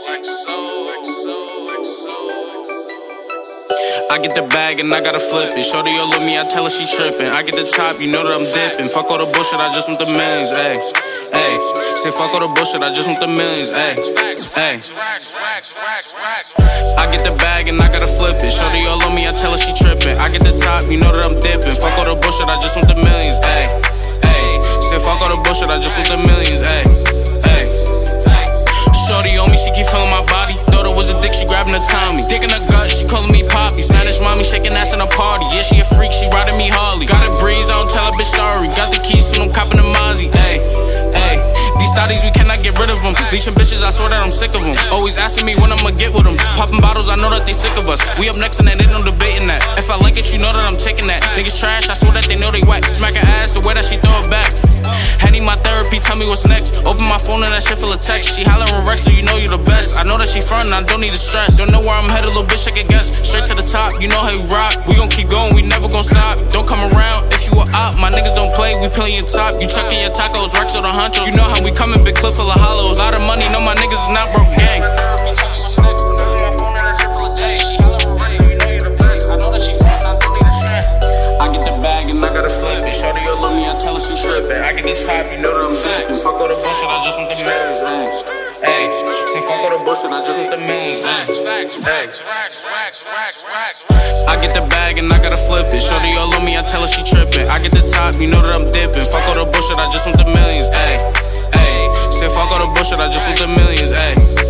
I get the bag and I gotta flip it. Shorty all love me, I tell her she trippin'. I get the top, you know that I'm dippin'. Fuck all the bullshit, I just want the millions, ayy. Ayy, say fuck all the bullshit, I just want the millions, ayy. Ayy. I get the bag and I gotta flip it. Shorty all love me, I tell her she trippin'. I get the top, you know that I'm dippin'. Fuck all the bullshit, I just want the millions, ayy. Ayy, say fuck all the bullshit, I just want the millions, ayy. Ayy. Shorty on me, she keep feeling my body. Thought it was a dick, she grabbing her tummy. Dick in her gut, she calling me Poppy. Spanish mommy shaking ass in a party. Yeah, she a freak, she riding me Harley. Got a breeze, I don't tell her bitch sorry. Got the keys, so I'm copping the Mozzie. Ayy, ayy. These thotties, we cannot get rid of them. Leeching bitches, I swear that I'm sick of them. Always asking me when I'ma get with them. Popping bottles, I know that they sick of us. We up next and there ain't no debating that. If I like it, you know that I'm taking that. Niggas trash, I swear that they know they whack. Smack her ass the way that she throw it back. Henny my therapy, tell me what's next. Open my phone and that shit full of text. She hollering Rex, so you know you the best. I know that she frontin', I don't need to stress. Don't know where I'm headed, little bitch, I can guess. Straight to the top, you know how we rock. We gon' keep going, we never gon' stop. Don't come around if you a op. My niggas don't play, we peeling your top. You tucking your tacos, Rex or the honcho. You know how we coming, big clip full of hollows. Lot of money, know my niggas is not broke gang. I gotta flip it. Shorty all love me, I tell her she trippin'. I get the top, you know that I'm dippin'. Fuck all the bullshit, I just want the millions, ayy. Ayy, say fuck all the bullshit, I just want the millions, ayy. Ayy. I get the bag and I gotta flip it. Shorty all love me, I tell her she trippin'. I get the top, you know that I'm dippin'. Fuck all the bullshit, I just want the millions, ayy. Ayy, say fuck all the bullshit, I just want the millions, ayy.